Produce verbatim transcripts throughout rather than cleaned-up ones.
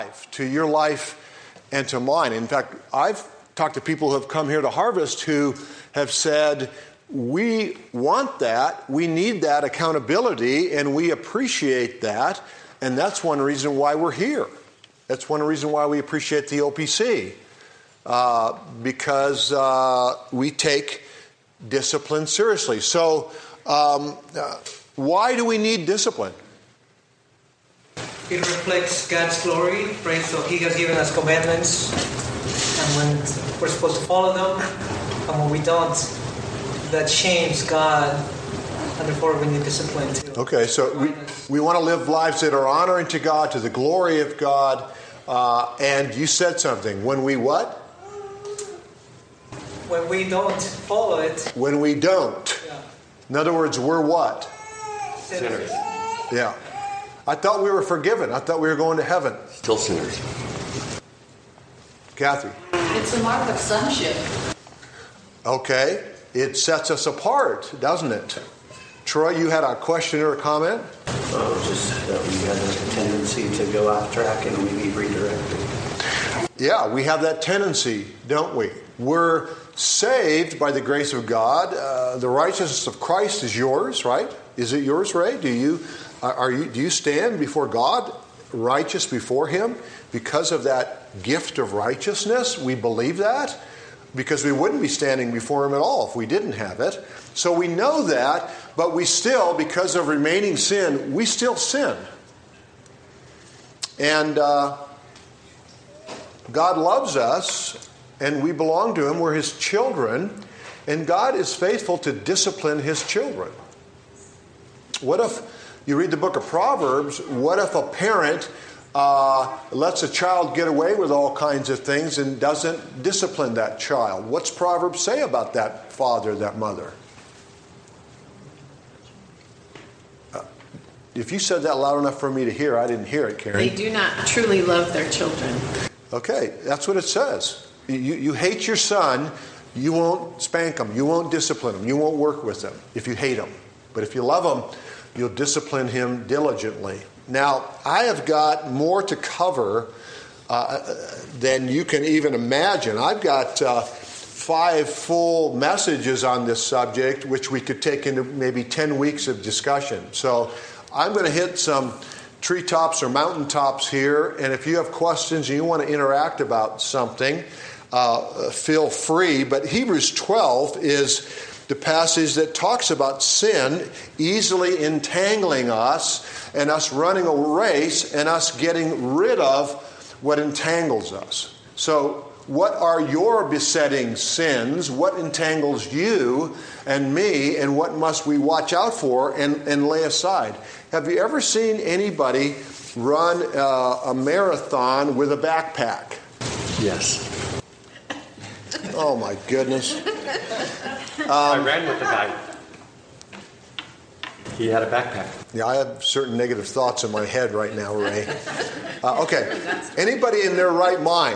to your life and to mine. In fact, I've talked to people who have come here to Harvest who have said, we want that, we need that accountability, and we appreciate that, and that's one reason why we're here. That's one reason why we appreciate the O P C, uh, because uh, we take discipline seriously. So, um, uh, why do we need discipline? It reflects God's glory, right? So He has given us commandments, and when we're supposed to follow them, and when we don't, that shames God, and therefore we need discipline too. Okay, so we, we want to live lives that are honoring to God, to the glory of God, uh, and you said something. When we what? When we don't follow it. When we don't. Yeah. In other words, we're what? Sinners. Yeah. I thought we were forgiven. I thought we were going to heaven. Still sinners. Kathy. It's a mark of sonship. Okay. It sets us apart, doesn't it? Troy, you had a question or a comment? Oh, just that we have a tendency to go off track and we need redirected. Yeah, we have that tendency, don't we? We're saved by the grace of God. Uh, the righteousness of Christ is yours, right? Is it yours, Ray? Do you are you do you stand before God righteous before Him because of that gift of righteousness? We believe that because we wouldn't be standing before Him at all if we didn't have it. So we know that, but we still, because of remaining sin, we still sin. And uh, God loves us, and we belong to Him. We're His children, and God is faithful to discipline His children. What if, you read the book of Proverbs, what if a parent uh, lets a child get away with all kinds of things and doesn't discipline that child? What's Proverbs say about that father, that mother? Uh, if you said that loud enough for me to hear, I didn't hear it, Karen. They do not truly love their children. Okay, that's what it says. You, you hate your son, you won't spank him, you won't discipline him, you won't work with him if you hate him. But if you love him, you'll discipline him diligently. Now, I have got more to cover uh, than you can even imagine. I've got uh, five full messages on this subject, which we could take into maybe ten weeks of discussion. So I'm going to hit some treetops or mountaintops here, and if you have questions and you want to interact about something, uh, feel free. But Hebrews twelve is the passage that talks about sin easily entangling us and us running a race and us getting rid of what entangles us. So what are your besetting sins? What entangles you and me, and what must we watch out for and, and lay aside? Have you ever seen anybody run uh, a marathon with a backpack? Yes. Oh my goodness. Um, I ran with the guy. He had a backpack. Yeah, I have certain negative thoughts in my head right now, Ray. Uh, okay. Anybody in their right mind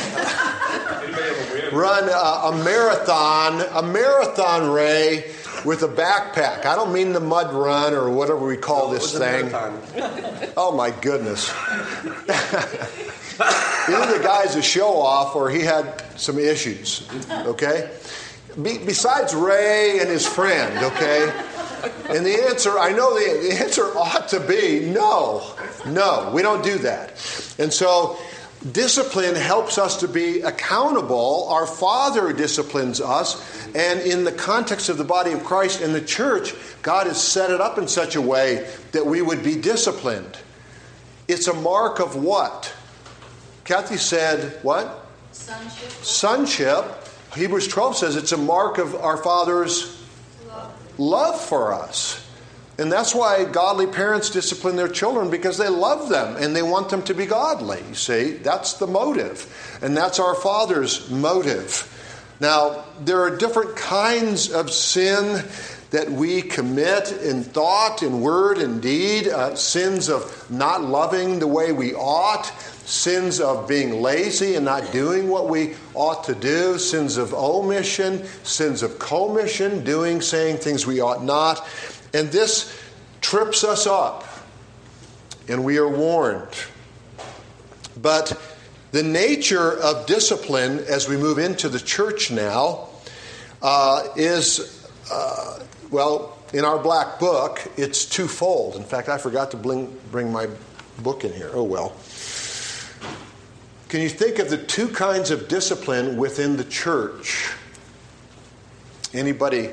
run a, a marathon, a marathon, Ray, with a backpack? I don't mean the mud run or whatever we call no, this thing. Oh my goodness. Either the guy's a show off or he had some issues. Okay? Be, besides Ray and his friend, okay? And the answer, I know the, the answer ought to be no. No, we don't do that. And so discipline helps us to be accountable. Our Father disciplines us. And in the context of the body of Christ and the church, God has set it up in such a way that we would be disciplined. It's a mark of what? Kathy said, what? Sonship. Sonship. Hebrews twelve says it's a mark of our Father's love, love for us. And that's why godly parents discipline their children, because they love them and they want them to be godly. You see, that's the motive. And that's our Father's motive. Now, there are different kinds of sin that we commit in thought, in word, in deed. Uh, sins of not loving the way we ought. Sins of being lazy and not doing what we ought to do. Sins of omission. Sins of commission, doing, saying things we ought not. And this trips us up. And we are warned. But the nature of discipline as we move into the church now uh, is, uh, well, in our black book, it's twofold. In fact, I forgot to bring, bring my book in here. Oh, well. Can you think of the two kinds of discipline within the church? Anybody?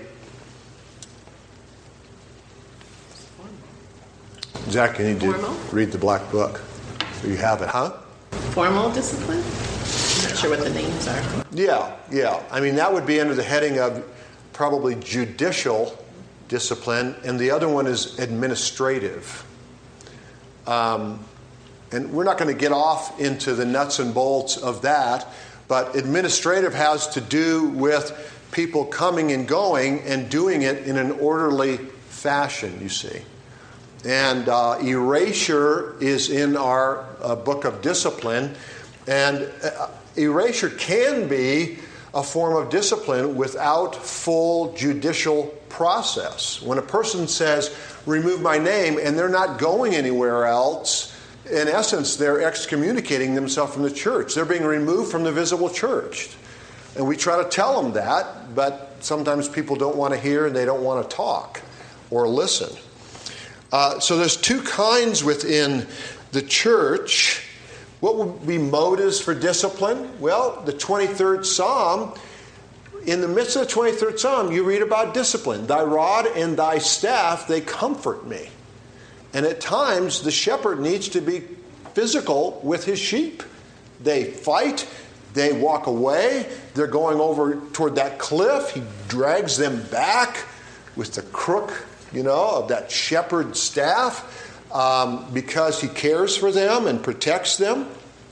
Zach, you need to Formal? read the black book. So you have it, huh? Formal discipline? I'm not sure what the names are. Yeah, yeah. I mean, that would be under the heading of probably judicial discipline, and the other one is administrative. Um, and we're not going to get off into the nuts and bolts of that, but administrative has to do with people coming and going and doing it in an orderly fashion, you see. And uh, erasure is in our uh, book of discipline, and uh, erasure can be a form of discipline without full judicial process. When a person says, remove my name, and they're not going anywhere else, in essence, they're excommunicating themselves from the church. They're being removed from the visible church. And we try to tell them that, but sometimes people don't want to hear and they don't want to talk or listen. Uh, so there's two kinds within the church. What would be motives for discipline? Well, the twenty-third Psalm, in the midst of the twenty-third Psalm, you read about discipline. Thy rod and thy staff, they comfort me. And at times, the shepherd needs to be physical with his sheep. They fight, they walk away, they're going over toward that cliff. He drags them back with the crook, you know, of that shepherd staff. Um, because he cares for them and protects them.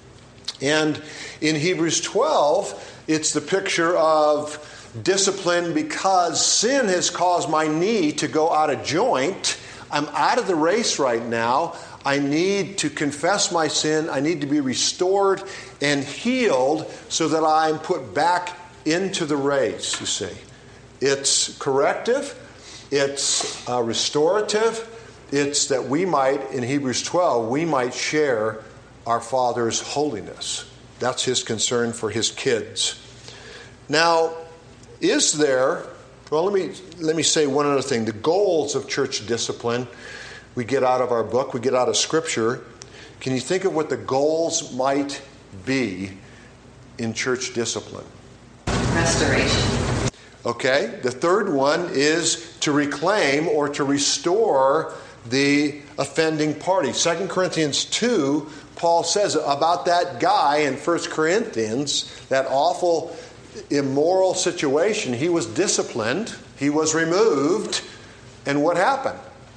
And in Hebrews twelve, it's the picture of discipline because sin has caused my knee to go out of joint. I'm out of the race right now. I need to confess my sin. I need to be restored and healed so that I'm put back into the race, you see. It's corrective. It's uh, restorative. It's that we might, in Hebrews twelve, we might share our Father's holiness. That's his concern for his kids. Now, is there, well, let me let me say one other thing. The goals of church discipline we get out of our book, we get out of Scripture. Can you think of what the goals might be in church discipline? Restoration. Okay. The third one is to reclaim or to restore the offending party. Second Corinthians two, Paul says about that guy in First Corinthians, that awful immoral situation, he was disciplined, he was removed, and what happened?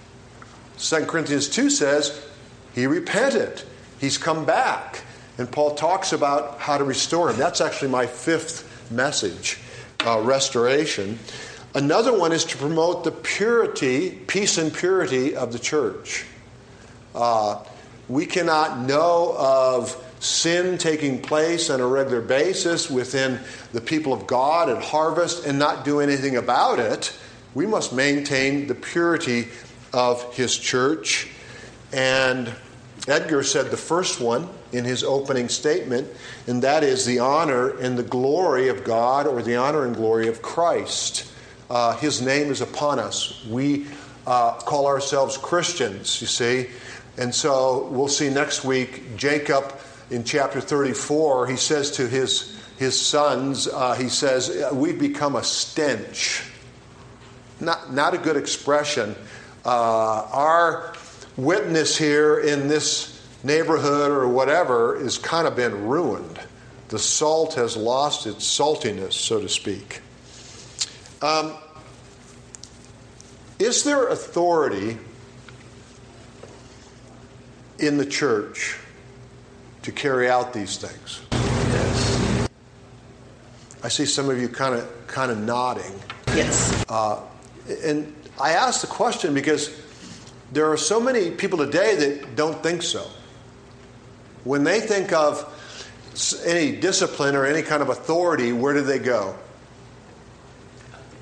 Second Corinthians two says he repented, he's come back, and Paul talks about how to restore him. That's actually my fifth message, uh, restoration. Another one is to promote the purity, peace and purity of the church. Uh, we cannot know of sin taking place on a regular basis within the people of God at Harvest and not do anything about it. We must maintain the purity of his church. And Edgar said the first one in his opening statement, and that is the honor and the glory of God, or the honor and glory of Christ. Uh, his name is upon us. We uh, call ourselves Christians, you see. And so we'll see next week, Jacob in chapter thirty-four, he says to his, his sons, uh, he says, we've become a stench. Not, not a good expression. Uh, our witness here in this neighborhood or whatever has kind of been ruined. The salt has lost its saltiness, so to speak. Um, is there authority in the church to carry out these things? Yes. I see some of you kind of kind of nodding. Yes. Uh, and I ask the question because there are so many people today that don't think so. When they think of any discipline or any kind of authority, where do they go?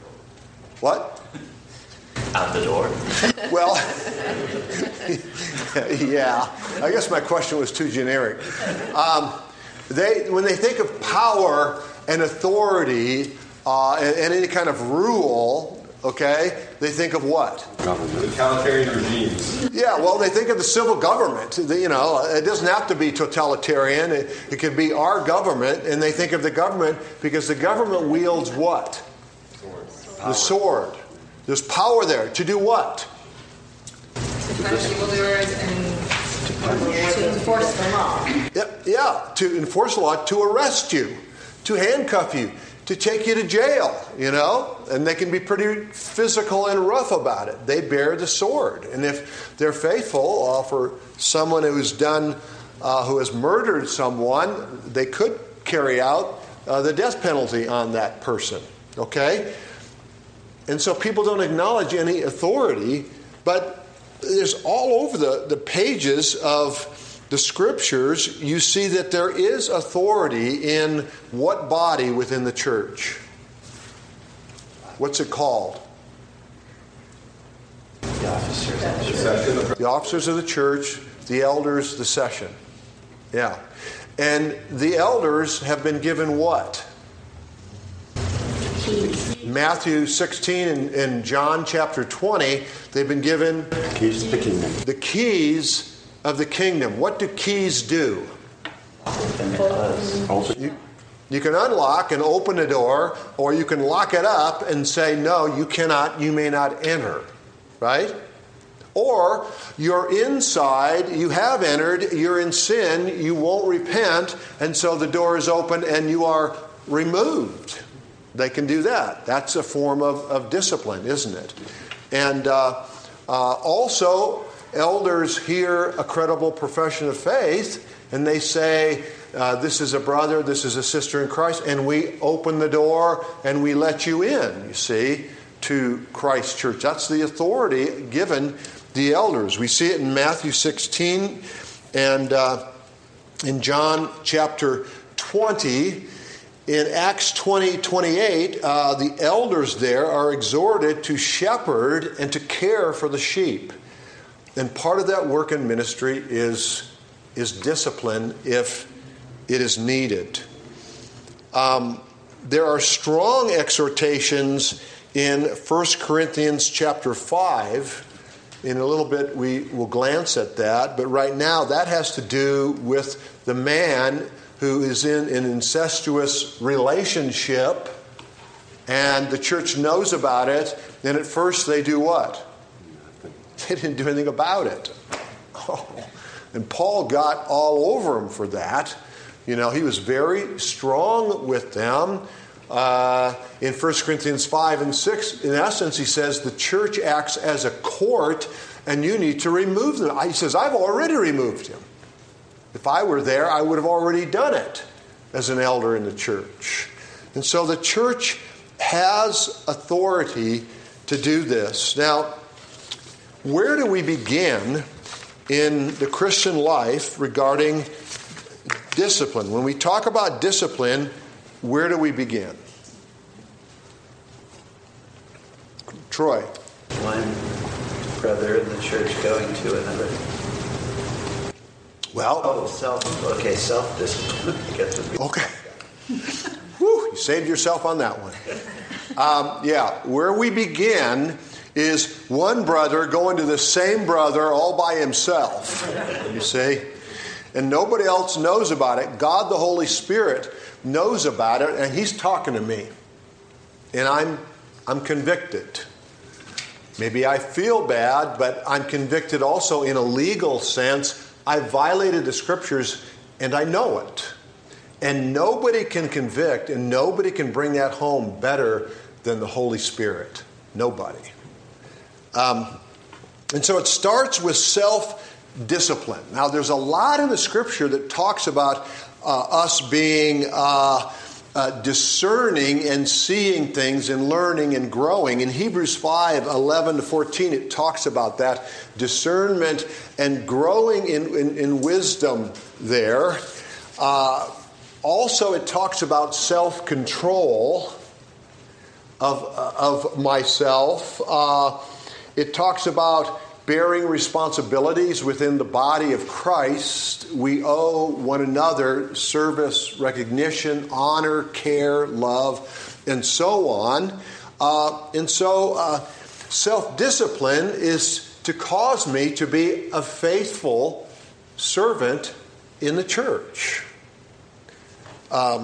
What? Out the door. Well, Yeah, I guess my question was too generic. Um, they, when they think of power and authority uh, and, and any kind of rule, okay, they think of what? Government. Totalitarian regimes. Yeah, well, they think of the civil government. You know, it doesn't have to be totalitarian. It, it could be our government, and they think of the government because the government wields what? Sword. The sword. There's power there. To do what? To punish evildoers and to enforce the law. Yeah, yeah, to enforce the law, to arrest you, to handcuff you, to take you to jail, you know, and they can be pretty physical and rough about it. They bear the sword. And if they're faithful, uh, for someone who's done, uh, who has murdered someone, they could carry out uh, the death penalty on that person, okay? And so people don't acknowledge any authority, but there's all over the, the pages of the scriptures, you see that there is authority in what body within the church? What's it called? The officers. The session of The officers of the church, the elders, the session. Yeah. And the elders have been given what? Matthew sixteen and, and John chapter twenty, they've been given Keys to the kingdom. the keys of the kingdom. What do keys do? Open us. Open. You, you can unlock and open a door, or you can lock it up and say, no, you cannot, you may not enter. Right? Or you're inside, you have entered, you're in sin, you won't repent, and so the door is open and you are removed. They can do that. That's a form of, of discipline, isn't it? And uh, uh, also, elders hear a credible profession of faith, and they say, uh, this is a brother, this is a sister in Christ, and we open the door and we let you in, you see, to Christ's church. That's the authority given the elders. We see it in Matthew sixteen and uh, in John chapter twenty. In Acts twenty, twenty-eight, uh, the elders there are exhorted to shepherd and to care for the sheep. And part of that work and ministry is, is discipline if it is needed. Um, there are strong exhortations in First Corinthians chapter five. In a little bit we will glance at that. But right now that has to do with the man who is in an incestuous relationship, and the church knows about it, and at first they do what? They didn't do anything about it. Oh. And Paul got all over him for that. You know, he was very strong with them. Uh, in First Corinthians five and six, in essence, he says the church acts as a court, and you need to remove them. He says, I've already removed him. If I were there, I would have already done it as an elder in the church. And so the church has authority to do this. Now, where do we begin in the Christian life regarding discipline? When we talk about discipline, where do we begin? Troy. One brother in the church going to another. Well, Oh, self. Okay, self-discipline. I guess would be- okay. Whew, you saved yourself on that one. Um, yeah, where we begin is one brother going to the same brother all by himself, you see, and nobody else knows about it. God the Holy Spirit knows about it, and he's talking to me, and I'm I'm convicted. Maybe I feel bad, but I'm convicted also in a legal sense. I violated the scriptures, and I know it. And nobody can convict, and nobody can bring that home better than the Holy Spirit. Nobody. Um, and so it starts with self-discipline. Now, there's a lot in the scripture that talks about uh, us being uh, uh, discerning and seeing things and learning and growing. In Hebrews five, eleven to fourteen, it talks about that discernment and growing in, in, in wisdom there. Uh, also, it talks about self-control of, of myself. Uh, it talks about bearing responsibilities within the body of Christ, we owe one another service, recognition, honor, care, love, and so on. Uh, and so uh, self-discipline is to cause me to be a faithful servant in the church. Um,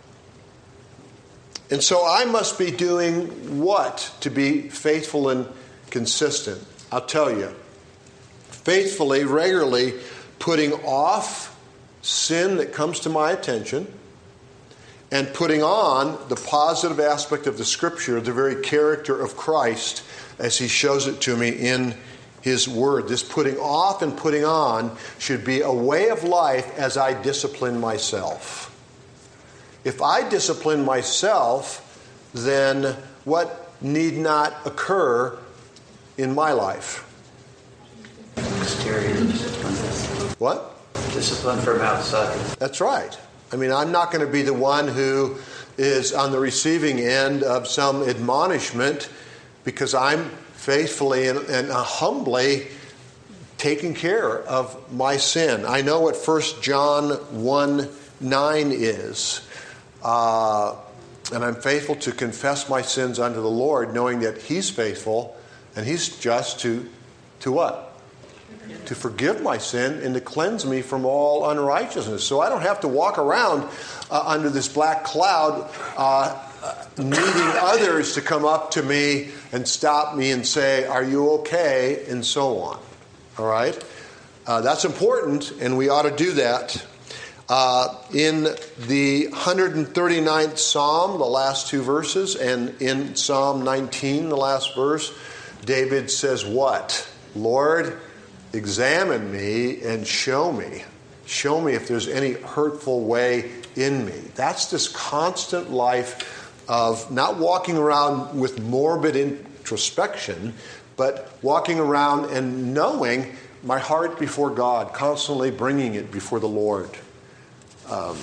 and so I must be doing what to be faithful and consistent? I'll tell you. Faithfully, regularly putting off sin that comes to my attention and putting on the positive aspect of the Scripture, the very character of Christ as He shows it to me in His Word. This putting off and putting on should be a way of life as I discipline myself. If I discipline myself, then what need not occur in my life? Exterior discipline. What? Discipline from outside. That's right. I mean, I'm not going to be the one who is on the receiving end of some admonishment because I'm faithfully and, and humbly taking care of my sin. I know what First John one nine is. Uh, and I'm faithful to confess my sins unto the Lord, knowing that He's faithful and He's just to, to what? To forgive my sin and to cleanse me from all unrighteousness. So I don't have to walk around uh, under this black cloud uh, needing others to come up to me and stop me and say, are you okay? And so on. All right? Uh, that's important, and we ought to do that. Uh, in the one hundred thirty-ninth Psalm, the last two verses, and in Psalm nineteen, the last verse, David says what? Lord, examine me and show me. Show me if there's any hurtful way in me. That's this constant life of not walking around with morbid introspection, but walking around and knowing my heart before God, constantly bringing it before the Lord. Um,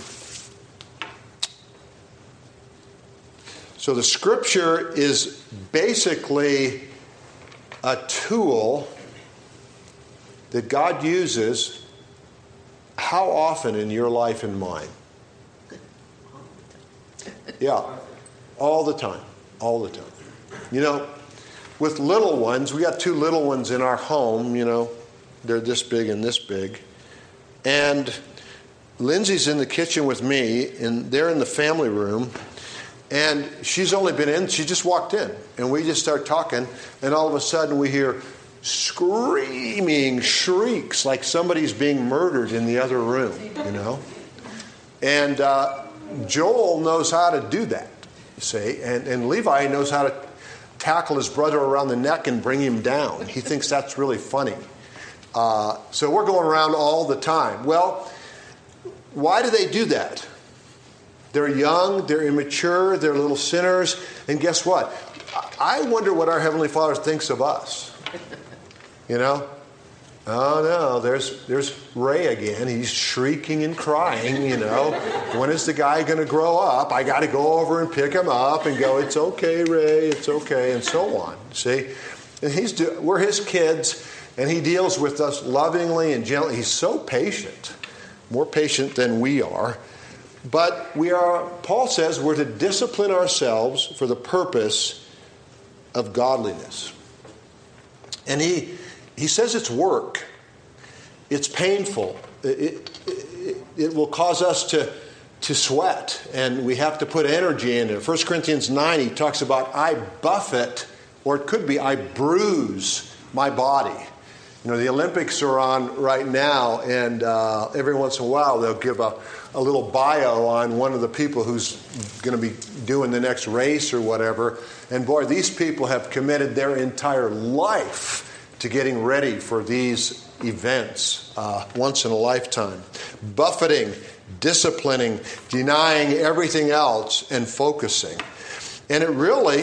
so the Scripture is basically a tool that God uses how often in your life and mine? Yeah, all the time. All the time. You know, with little ones, we got two little ones in our home, you know, they're this big and this big. And Lindsay's in the kitchen with me, and they're in the family room. And she's only been in, she just walked in. And we just start talking, and all of a sudden we hear screaming shrieks like somebody's being murdered in the other room, you know. And uh, Joel knows how to do that, you see. And, and Levi knows how to tackle his brother around the neck and bring him down. He thinks that's really funny. Uh, so we're going around all the time. Well, why do they do that? They're young, they're immature, they're little sinners. And guess what? I wonder what our Heavenly Father thinks of us. You know? Oh no, there's there's Ray again. He's shrieking and crying, you know. When is the guy going to grow up? I got to go over and pick him up and go, it's okay, Ray, it's okay, and so on. See? And he's do, we're his kids, and he deals with us lovingly and gently. He's so patient, more patient than we are. But we are, Paul says, we're to discipline ourselves for the purpose of godliness. And he he says it's work. It's painful. It, it, it will cause us to, to sweat, and we have to put energy into it. First Corinthians nine, he talks about I buffet, or it could be I bruise my body. You know, the Olympics are on right now, and uh, every once in a while they'll give a, a little bio on one of the people who's going to be doing the next race or whatever. And boy, these people have committed their entire life to getting ready for these events uh, once in a lifetime. Buffeting, disciplining, denying everything else, and focusing. And it really,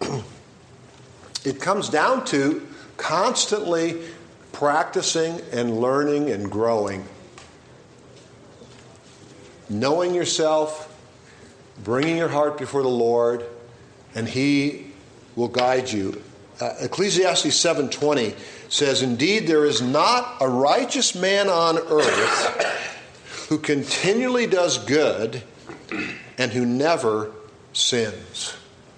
it comes down to constantly practicing and learning and growing. Knowing yourself, bringing your heart before the Lord, and He will guide you uh, Ecclesiastes seven twenty says, "Indeed, there is not a righteous man on earth who continually does good and who never sins."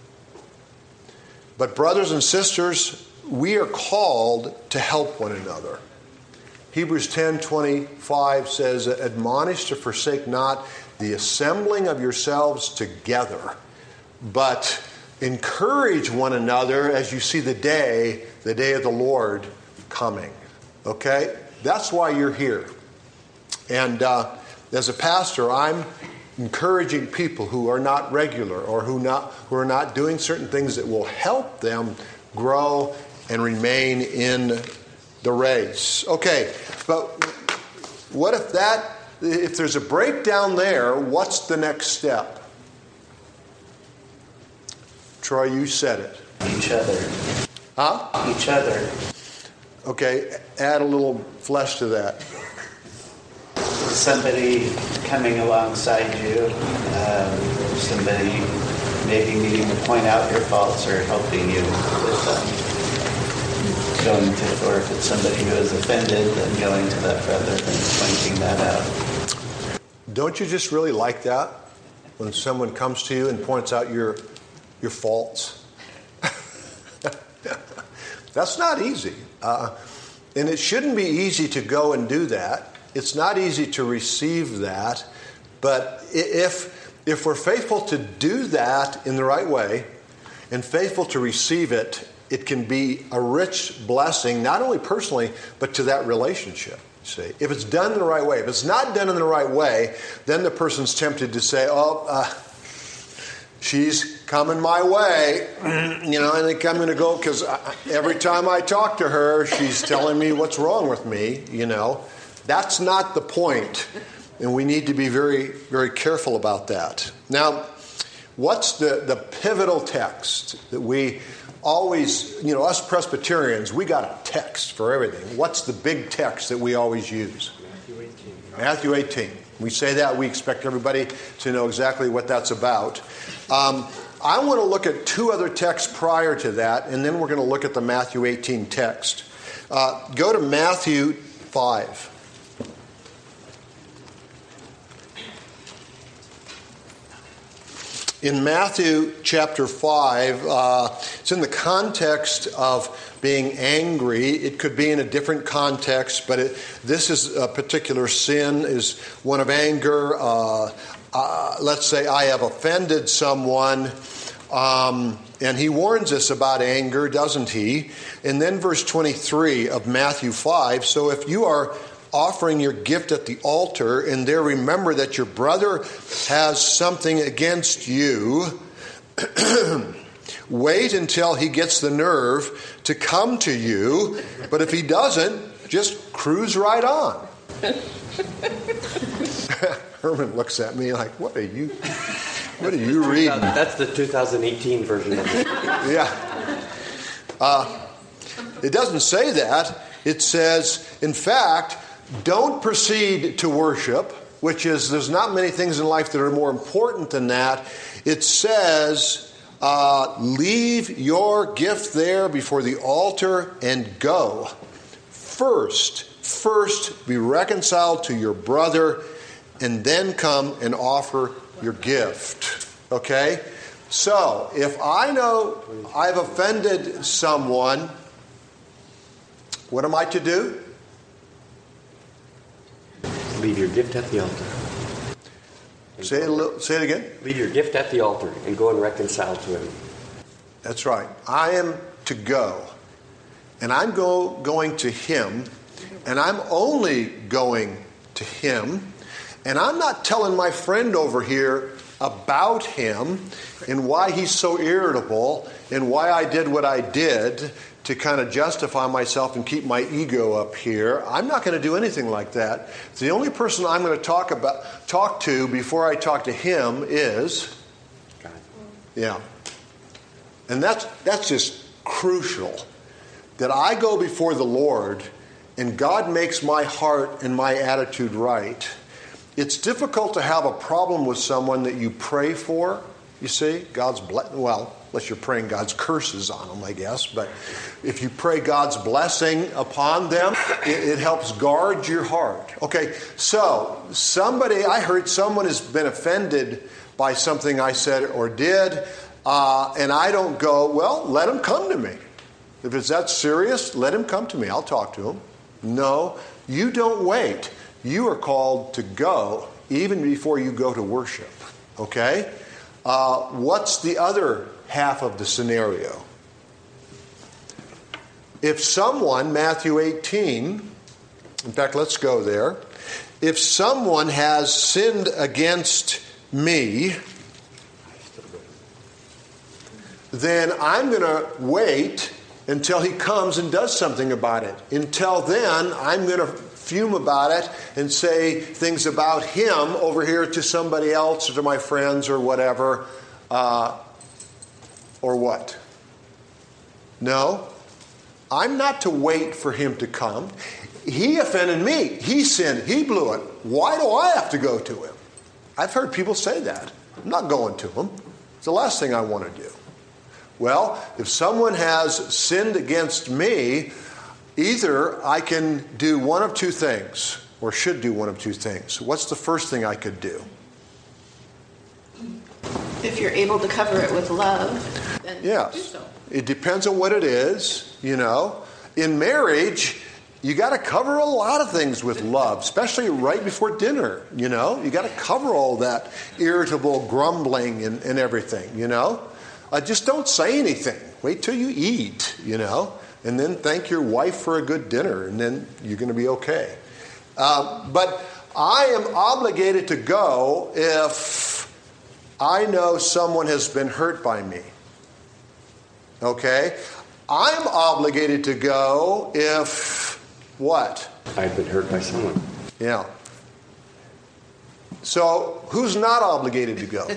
But brothers and sisters, we are called to help one another. Hebrews ten twenty-five says, "Admonish to forsake not the assembling of yourselves together, but encourage one another as you see the day, the day of the Lord coming." Okay? That's why you're here. And uh, as a pastor, I'm encouraging people who are not regular or who not who are not doing certain things that will help them grow and remain in the race. Okay, but what if that if there's a breakdown there, what's the next step? Troy, you said it. Each other. Huh? Each other. Okay, add a little flesh to that. Somebody coming alongside you, um, somebody maybe needing to point out your faults or helping you with them. Going to, or if it's somebody who is offended, then going to that brother and pointing that out. Don't you just really like that when someone comes to you and points out your your faults? That's not easy, uh, and it shouldn't be easy to go and do that. It's not easy to receive that, but if if we're faithful to do that in the right way and faithful to receive it, it can be a rich blessing, not only personally, but to that relationship. See, if it's done in the right way. If it's not done in the right way, then the person's tempted to say, "Oh, uh, she's coming my way," you know, and I think I'm going to go because every time I talk to her, she's telling me what's wrong with me, you know. That's not the point, and we need to be very, very careful about that. Now, what's the, the pivotal text that we always, you know, us Presbyterians, we got a text for everything. What's the big text that we always use? Matthew eighteen. Matthew eighteen. We say that, we expect everybody to know exactly what that's about. Um, I want to look at two other texts prior to that, and then we're going to look at the Matthew eighteen text. Uh, go to Matthew five. In Matthew chapter five, uh, it's in the context of being angry. It could be in a different context, but it, this is a particular sin, is one of anger. Uh, uh, let's say I have offended someone, um, and he warns us about anger, doesn't he? And then verse twenty-three of Matthew five, "So if you are offering your gift at the altar, and there remember that your brother has something against you, wait until he gets the nerve to come to you. But if he doesn't, just cruise right on." Herman looks at me like, what are you, what are you reading? That's the two thousand eighteen version of it. Yeah. Uh, it doesn't say that. It says, in fact, don't proceed to worship, which is, there's not many things in life that are more important than that. It says, uh, leave your gift there before the altar and go. First, first be reconciled to your brother, and then come and offer your gift. Okay? So, if I know I've offended someone, what am I to do? Leave your gift at the altar. Say it, a little, say it again. Leave your gift at the altar and go and reconcile to him. That's right. I am to go. And I'm go, going to him. And I'm only going to him. And I'm not telling my friend over here about him and why he's so irritable and why I did what I did to kind of justify myself and keep my ego up here. I'm not going to do anything like that. The only person I'm going to talk about, talk to before I talk to him is God. Yeah. And that's that's just crucial. That I go before the Lord and God makes my heart and my attitude right. It's difficult to have a problem with someone that you pray for you see. God's ble- well, unless you're praying God's curses on them, I guess. But if you pray God's blessing upon them, it, it helps guard your heart. Okay, so somebody, I heard someone has been offended by something I said or did, uh, and I don't go, well, let him come to me. If it's that serious, let him come to me. I'll talk to him. No, you don't wait. You are called to go even before you go to worship. Okay? Uh, what's the other half of the scenario? If someone, Matthew eighteen, in fact, let's go there. If someone has sinned against me, then I'm going to wait until he comes and does something about it. Until then, I'm going to fume about it and say things about him over here to somebody else or to my friends or whatever. Uh, or what? No. I'm not to wait for him to come. He offended me. He sinned. He blew it. Why do I have to go to him? I've heard people say that. I'm not going to him. It's the last thing I want to do. Well, if someone has sinned against me, either I can do one of two things, or should do one of two things. What's the first thing I could do? If you're able to cover it with love, then yes. do so. It depends on what it is, you know. In marriage, you got to cover a lot of things with love, especially right before dinner, you know. You got to cover all that irritable grumbling and, and everything, you know. Uh, just don't say anything. Wait till you eat, you know, and then thank your wife for a good dinner, and then you're going to be okay. Uh, but I am obligated to go if I know someone has been hurt by me. Okay? I'm obligated to go if what? I've been hurt by someone. Yeah. So who's not obligated to go?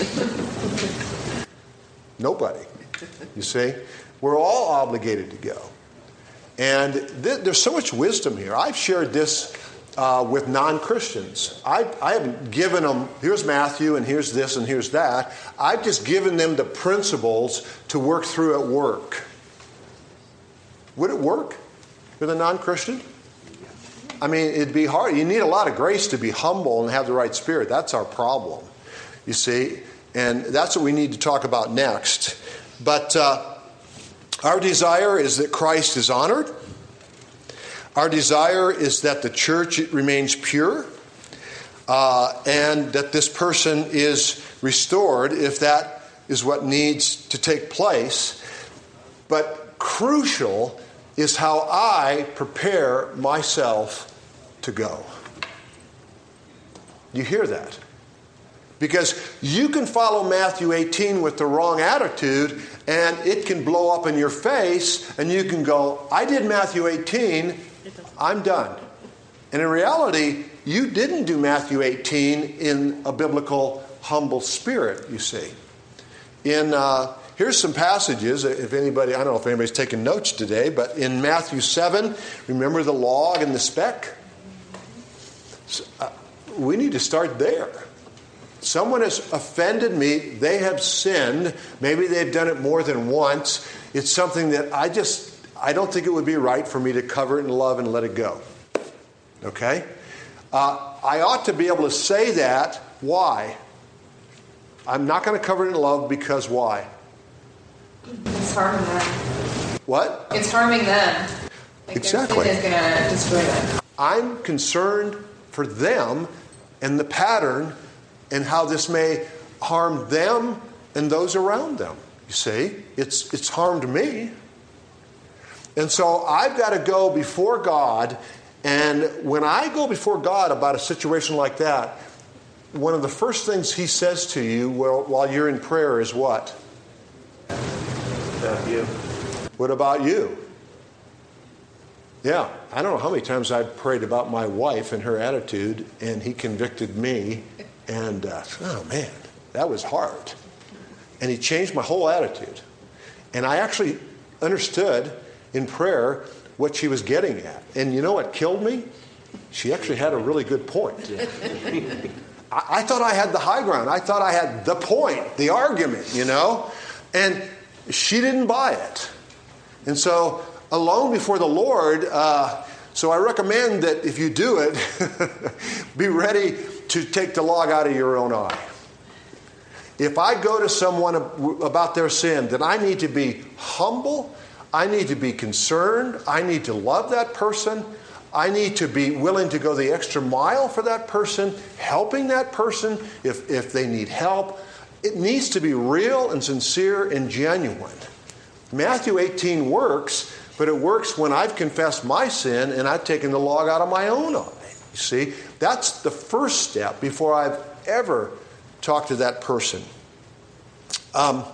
Nobody. You see? We're all obligated to go. And th- there's so much wisdom here. I've shared this uh, with non-Christians. I, I haven't given them, here's Matthew and here's this and here's that. I've just given them the principles to work through at work. Would it work with a non-Christian? I mean, it'd be hard. You need a lot of grace to be humble and have the right spirit. That's our problem, you see. And that's what we need to talk about next. But uh, our desire is that Christ is honored. Our desire is that the church remains pure. Uh, and that this person is restored if that is what needs to take place. But crucial is how I prepare myself to go. You hear that? Because you can follow Matthew eighteen with the wrong attitude and it can blow up in your face and you can go, I did Matthew eighteen, I'm done. And in reality, you didn't do Matthew eighteen in a biblical, humble spirit, you see. In uh, here's some passages, if anybody, I don't know if anybody's taking notes today, but in Matthew seven, remember the log and the speck? So, uh, we need to start there. Someone has offended me. They have sinned. Maybe they've done it more than once. It's something that I just, I don't think it would be right for me to cover it in love and let it go. Okay? Uh, I ought to be able to say that. Why? I'm not going to cover it in love because why? It's harming them. What? It's harming them. Like Exactly. Their sin is going to destroy them. I'm concerned for them and the pattern and how this may harm them and those around them. You see, it's it's harmed me. And so I've got to go before God, and when I go before God about a situation like that, one of the first things he says to you while, while you're in prayer is what? What about you? What about you? Yeah, I don't know how many times I've prayed about my wife and her attitude, and he convicted me, and uh, oh man, that was hard. And he changed my whole attitude. And I actually understood in prayer what she was getting at. And you know what killed me? She actually had a really good point. I, I thought I had the high ground. I thought I had the point, the argument, you know. And she didn't buy it. And so, alone before the Lord, uh, so I recommend that if you do it, be ready to take the log out of your own eye. If I go to someone about their sin, then I need to be humble. I need to be concerned. I need to love that person. I need to be willing to go the extra mile for that person, helping that person if, if they need help. It needs to be real and sincere and genuine. Matthew eighteen works, but it works when I've confessed my sin and I've taken the log out of my own eye. You see, that's the first step before I've ever talked to that person. Um,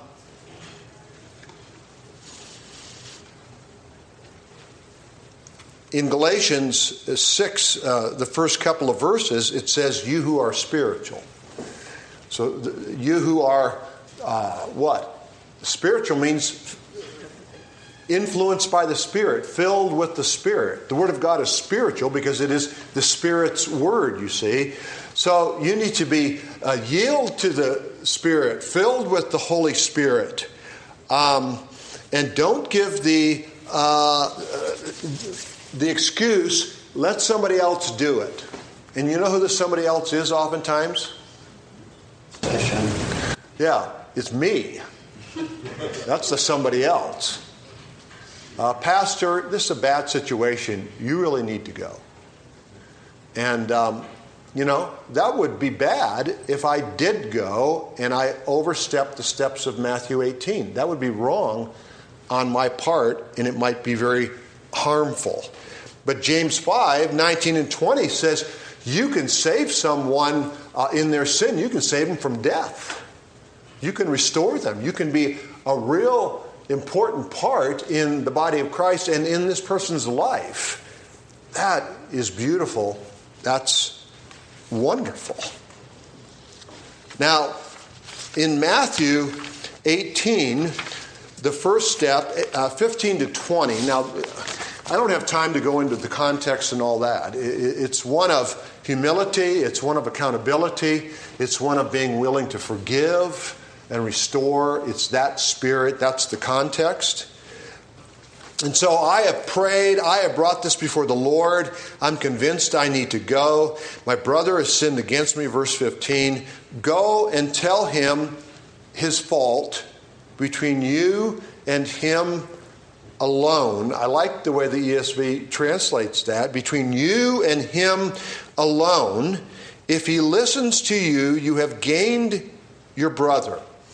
in Galatians six, uh, the first couple of verses, it says, you who are spiritual. So the, you who are uh, what? Spiritual means influenced by the Spirit, filled with the Spirit. The Word of God is spiritual because it is the Spirit's Word, you see. So you need to be uh, yield to the Spirit, filled with the Holy Spirit. Um, and don't give the uh, the excuse, let somebody else do it. And you know who the somebody else is oftentimes? Yeah, it's me. That's the somebody else. Uh, Pastor, this is a bad situation. You really need to go. And, um, you know, that would be bad if I did go and I overstepped the steps of Matthew eighteen. That would be wrong on my part, and it might be very harmful. But James five, nineteen and twenty says, you can save someone uh, in their sin. You can save them from death. You can restore them. You can be a real important part in the body of Christ and in this person's life. That is beautiful. That's wonderful. Now, in Matthew eighteen, the first step, uh, fifteen to twenty. Now, I don't have time to go into the context and all that. It's one of humility. It's one of accountability. It's one of being willing to forgive and restore. It's that spirit. That's the context. And so I have prayed. I have brought this before the Lord. I'm convinced I need to go. My brother has sinned against me, verse fifteen. Go and tell him his fault between you and him alone. I like the way the E S V translates that. Between you and him alone. If he listens to you, you have gained your brother.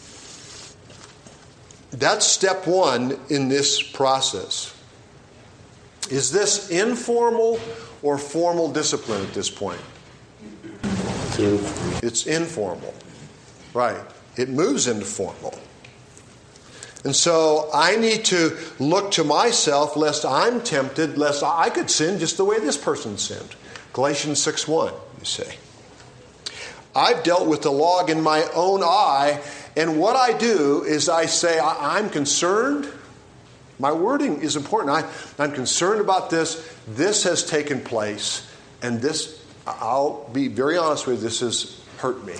That's step one in this process. Is this informal or formal discipline at this point? Informal. It's informal. Right. It moves into formal. And so I need to look to myself lest I'm tempted, lest I could sin just the way this person sinned. Galatians six one, you see. I've dealt with the log in my own eye, and what I do is I say, I'm concerned. My wording is important. I, I'm concerned about this. This has taken place, and this, I'll be very honest with you, this has hurt me.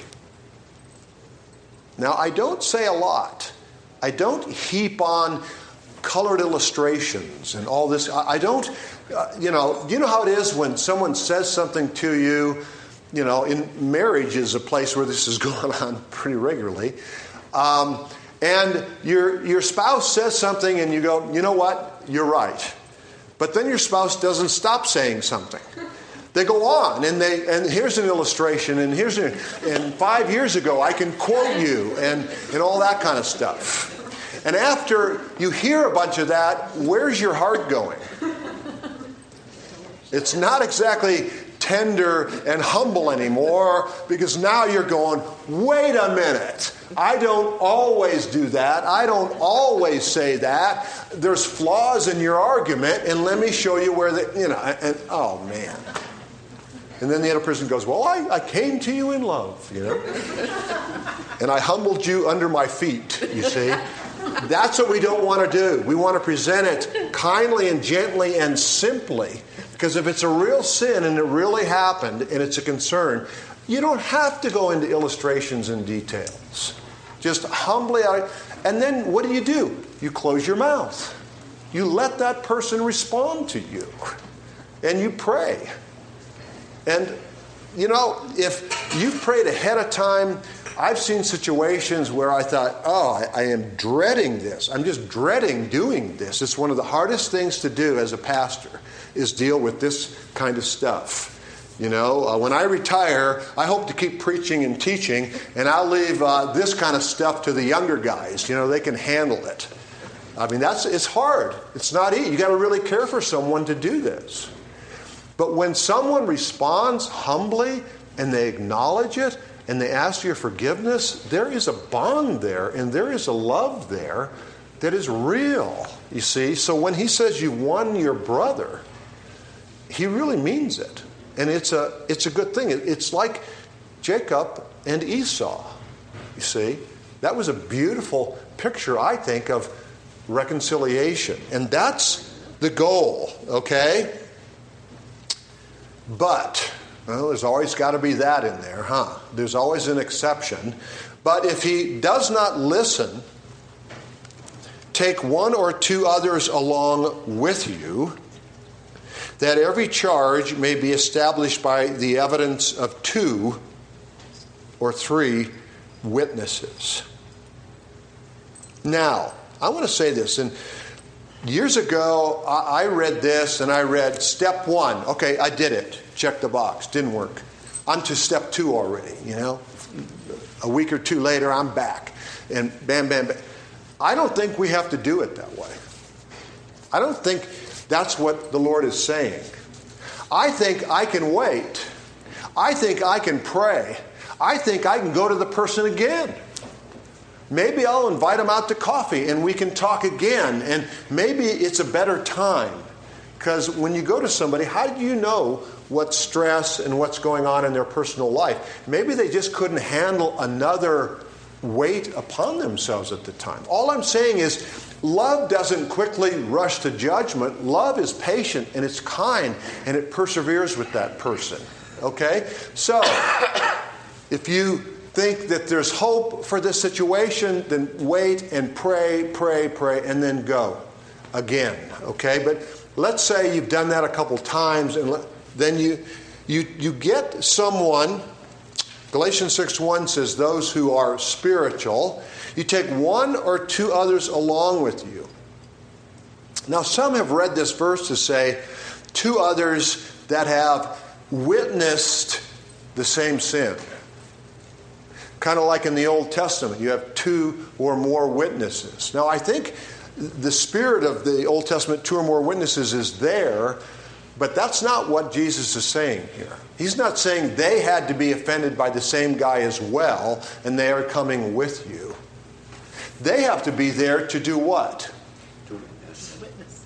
Now, I don't say a lot. I don't heap on colored illustrations and all this. I don't, uh, you know, you know how it is when someone says something to you. You know, in marriage is a place where this is going on pretty regularly. Um, and your your spouse says something and you go, you know what, you're right. But then your spouse doesn't stop saying something. They go on, and they and here's an illustration, and here's an, and five years ago I can quote you, and, and all that kind of stuff. And after you hear a bunch of that, where's your heart going? It's not exactly tender and humble anymore, because now you're going, wait a minute. I don't always do that. I don't always say that. There's flaws in your argument, and let me show you where the, you know, and, and oh man. And then the other person goes, well, I, I came to you in love, you know. And I humbled you under my feet, you see. That's what we don't want to do. We want to present it kindly and gently and simply. Because if it's a real sin and it really happened and it's a concern, You don't have to go into illustrations and details. Just humbly out. And then what do you do? You close your mouth. You let that person respond to you. And you pray. And, you know, if you've prayed ahead of time, I've seen situations where I thought, oh, I, I am dreading this. I'm just dreading doing this. It's one of the hardest things to do as a pastor, is deal with this kind of stuff. You know, uh, when I retire, I hope to keep preaching and teaching, and I'll leave uh, this kind of stuff to the younger guys. You know, they can handle it. I mean, that's it's hard. It's not easy. You got to really care for someone to do this. But when someone responds humbly and they acknowledge it and they ask your forgiveness, there is a bond there and there is a love there that is real, you see. So when he says you won your brother, he really means it. And it's a it's a good thing. It's like Jacob and Esau, you see. That was a beautiful picture, I think, of reconciliation. And that's the goal, okay? But, well, there's always got to be that in there, huh? There's always an exception. But if he does not listen, take one or two others along with you, that every charge may be established by the evidence of two or three witnesses. Now, I want to say this. And years ago, I read this and I read step one. Okay, I did it. Check the box. Didn't work. I'm to step two already, you know. A week or two later, I'm back. And bam, bam, bam. I don't think we have to do it that way. I don't think that's what the Lord is saying. I think I can wait. I think I can pray. I think I can go to the person again. Maybe I'll invite them out to coffee and we can talk again. And maybe it's a better time. Because when you go to somebody, how do you know what stress and what's going on in their personal life? Maybe they just couldn't handle another weight upon themselves at the time. All I'm saying is, love doesn't quickly rush to judgment. Love is patient and it's kind and it perseveres with that person. Okay? So, if you think that there's hope for this situation, then wait and pray, pray, pray, and then go again. Okay? But let's say you've done that a couple times and then you you you get someone. Galatians six one says, those who are spiritual, you take one or two others along with you. Now, some have read this verse to say two others that have witnessed the same sin. Kind of like in the Old Testament, you have two or more witnesses. Now, I think the spirit of the Old Testament, two or more witnesses, is there, but that's not what Jesus is saying here. He's not saying they had to be offended by the same guy as well, and they are coming with you. They have to be there to do what? To witness.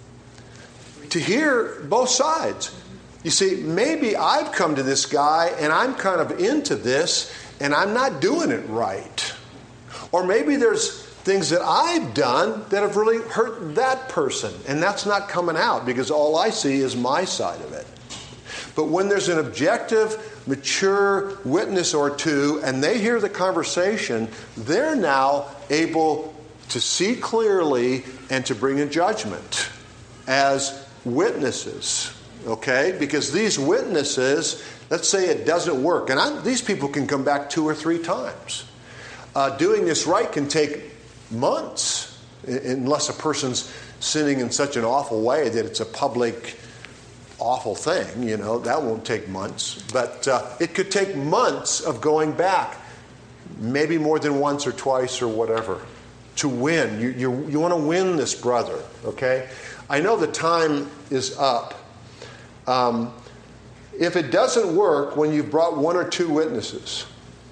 To hear both sides. You see, maybe I've come to this guy and I'm kind of into this and I'm not doing it right. Or maybe there's things that I've done that have really hurt that person, and that's not coming out because all I see is my side of it. But when there's an objective, mature witness or two, and they hear the conversation, they're now able to see clearly and to bring a judgment as witnesses. Okay? Because these witnesses, let's say it doesn't work, and I, these people can come back two or three times. Uh, doing this right can take months, unless a person's sinning in such an awful way that it's a public awful thing, you know, that won't take months. But uh, it could take months of going back, maybe more than once or twice or whatever, to win. You, you, you want to win this brother, okay? I know the time is up. Um, if it doesn't work when you've brought one or two witnesses,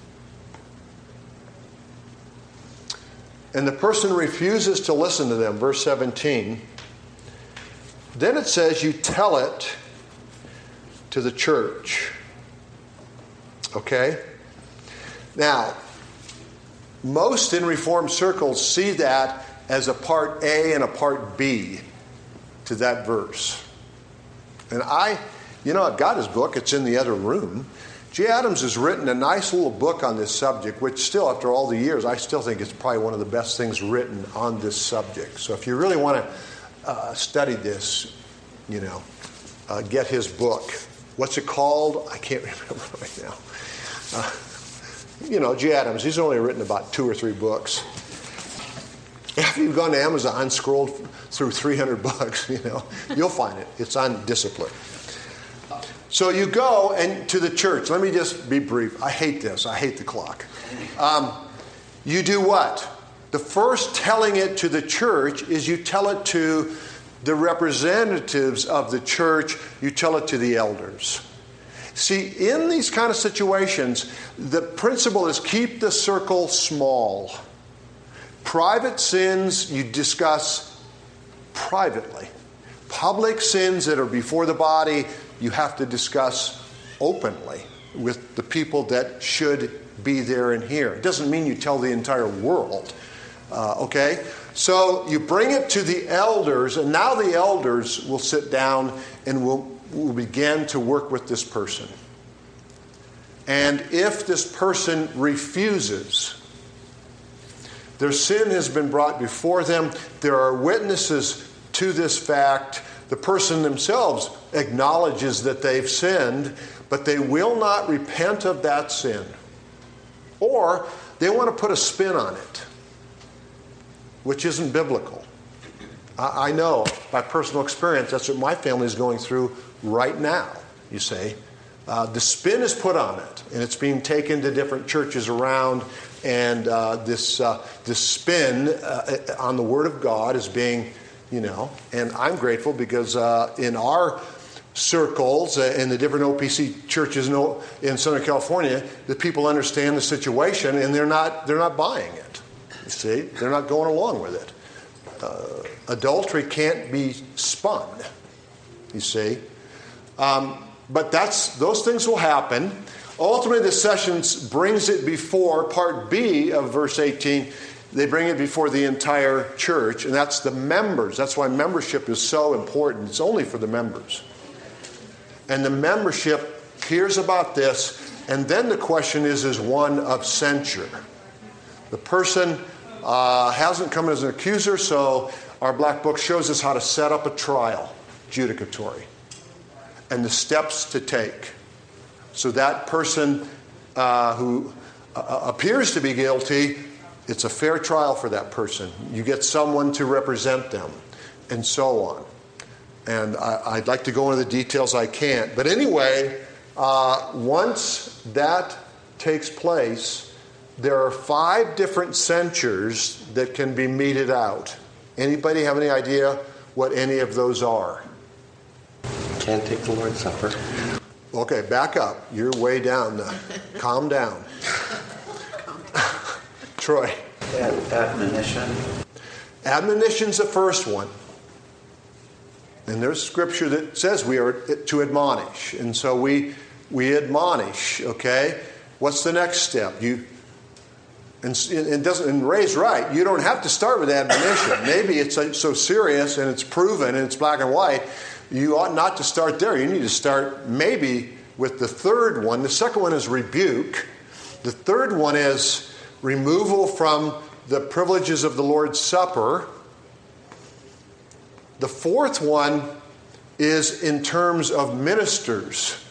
and the person refuses to listen to them, verse seventeen, then it says you tell it to the church. Okay? Now, most in Reformed circles see that as a part A and a part B to that verse. And I, you know, I've got his book. It's in the other room. Jay Adams has written a nice little book on this subject, which still, after all the years, I still think it's probably one of the best things written on this subject. So if you really want to uh, study this, you know, uh, get his book. What's it called? I can't remember right now. Uh, you know, Jay Adams, he's only written about two or three books. After you've gone to Amazon, scrolled through three hundred books, you know, you'll find it. It's on discipline. So you go and to the church. Let me just be brief. I hate this. I hate the clock. Um, you do what? The first telling it to the church is you tell it to the representatives of the church. You tell it to the elders. See, in these kind of situations, the principle is keep the circle small. Private sins you discuss privately. Public sins that are before the body, you have to discuss openly with the people that should be there and here. It doesn't mean you tell the entire world. Uh, okay? So you bring it to the elders, and now the elders will sit down and will, will begin to work with this person. And if this person refuses, their sin has been brought before them, there are witnesses to this fact. The person themselves acknowledges that they've sinned, but they will not repent of that sin. Or they want to put a spin on it, which isn't biblical. I, I know by personal experience that's what my family is going through right now, you see. Uh, the spin is put on it, and it's being taken to different churches around, and uh, this, uh, this spin uh, on the Word of God is being, you know, and I'm grateful because uh, in our circles, uh, in the different O P C churches in, in Southern California, the people understand the situation and they're not they're not buying it. You see, they're not going along with it. Uh, adultery can't be spun. You see, um, but that's those things will happen. Ultimately, the sessions brings it before part B of verse eighteen. They bring it before the entire church, and that's the members. That's why membership is so important. It's only for the members. And the membership hears about this, and then the question is, is one of censure. The person uh, hasn't come as an accuser, so our black book shows us how to set up a trial, judicatory, and the steps to take. So that person uh, who uh, appears to be guilty, it's a fair trial for that person. You get someone to represent them, and so on. And I, I'd like to go into the details. I can't. But anyway, uh, once that takes place, there are five different censures that can be meted out. Anybody have any idea what any of those are? Can't take the Lord's Supper. Okay, back up. You're way down now. Calm down. Troy. Ad- admonition. Admonition's the first one. And there's scripture that says we are to admonish. And so we we admonish, okay? What's the next step? You and it doesn't and Ray's right. You don't have to start with admonition. Maybe it's so serious and it's proven and it's black and white. You ought not to start there. You need to start maybe with the third one. The second one is rebuke. The third one is removal from the privileges of the Lord's Supper. The fourth one is in terms of ministers.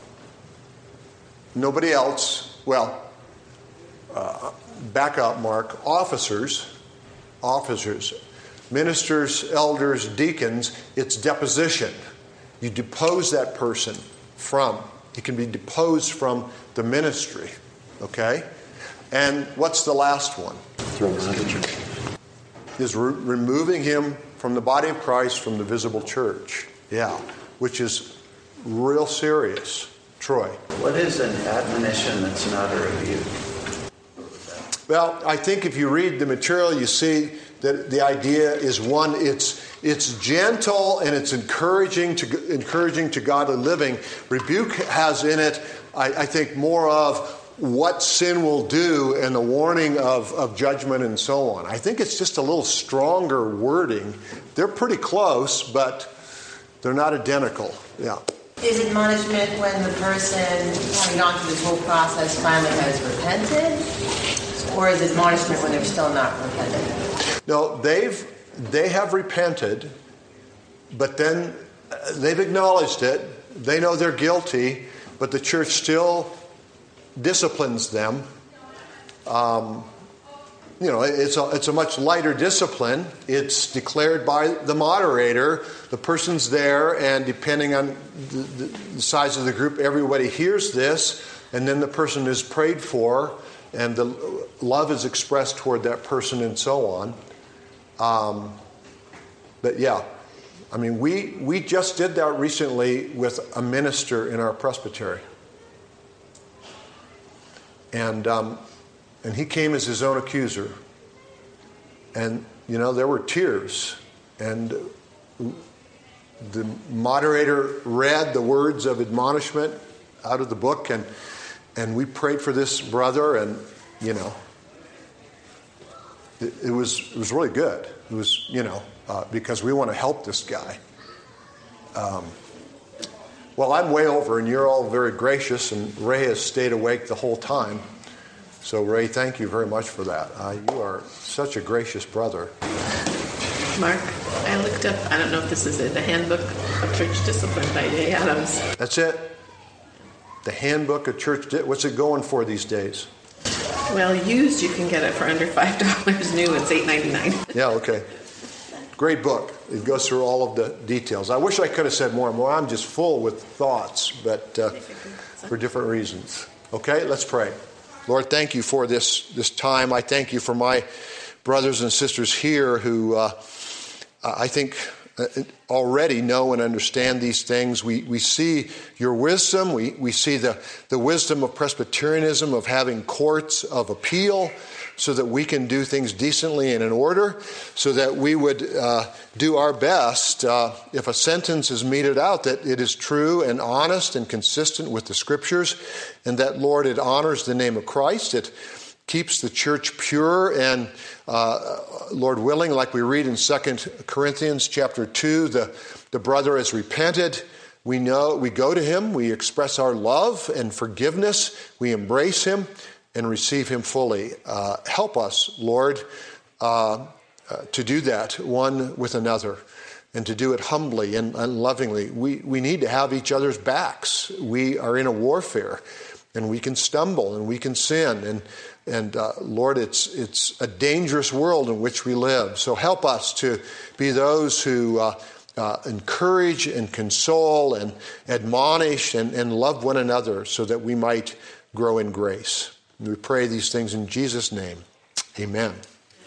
Nobody else. Well, uh, back up, Mark. Officers. Officers. Ministers, elders, deacons. It's deposition. You depose that person from. He can be deposed from the ministry. Okay? And what's the last one? Throw him out of the church. Is re- removing him from the body of Christ, from the visible church. Yeah, which is real serious. Troy. What is an admonition that's not a rebuke? Well, I think if you read the material, you see that the idea is one, it's it's gentle and it's encouraging to encouraging to godly living. Rebuke has in it, I, I think, more of what sin will do and the warning of, of judgment and so on. I think it's just a little stronger wording. They're pretty close, but they're not identical. Yeah. Is admonishment when the person, having gone through this whole process, finally has repented? Or is admonishment when they're still not repentant? No, they've they have repented, but then they've acknowledged it. They know they're guilty, but the church still disciplines them. Um, you know, it's a, it's a much lighter discipline. It's declared by the moderator. The person's there, and depending on the, the, the size of the group, everybody hears this, and then the person is prayed for, and the love is expressed toward that person, and so on. Um, but yeah, I mean, we we just did that recently with a minister in our presbytery, and um, and he came as his own accuser, and you know there were tears, and the moderator read the words of admonishment out of the book, and and we prayed for this brother, and you know. It, it was it was really good. It was, you know, uh, because we want to help this guy. Um, well, I'm way over, and you're all very gracious, and Ray has stayed awake the whole time. So, Ray, thank you very much for that. Uh, you are such a gracious brother. Mark, I looked up, I don't know if this is it, the Handbook of Church Discipline by Jay Adams. That's it? The Handbook of Church Discipline. What's it going for these days? Well, used, you can get it for under five dollars. New, it's eight ninety-nine. Yeah, okay. Great book. It goes through all of the details. I wish I could have said more. More. I'm just full with thoughts, but uh, for different reasons. Okay, let's pray. Lord, thank you for this, this time. I thank you for my brothers and sisters here who uh, I think already know and understand these things. We we see your wisdom. We, we see the, the wisdom of Presbyterianism, of having courts of appeal so that we can do things decently and in order, so that we would uh, do our best, uh, if a sentence is meted out, that it is true and honest and consistent with the Scriptures, and that, Lord, it honors the name of Christ. It keeps the church pure, and uh, Lord willing, like we read in Second Corinthians chapter two, the, the brother has repented. We know we go to him, we express our love and forgiveness, we embrace him and receive him fully. Uh, help us, Lord, uh, uh, to do that one with another, and to do it humbly and, and lovingly. We, we need to have each other's backs. We are in a warfare, and we can stumble and we can sin, and And uh, Lord, it's it's a dangerous world in which we live. So help us to be those who uh, uh, encourage and console and admonish and, and love one another, so that we might grow in grace. And we pray these things in Jesus' name. Amen.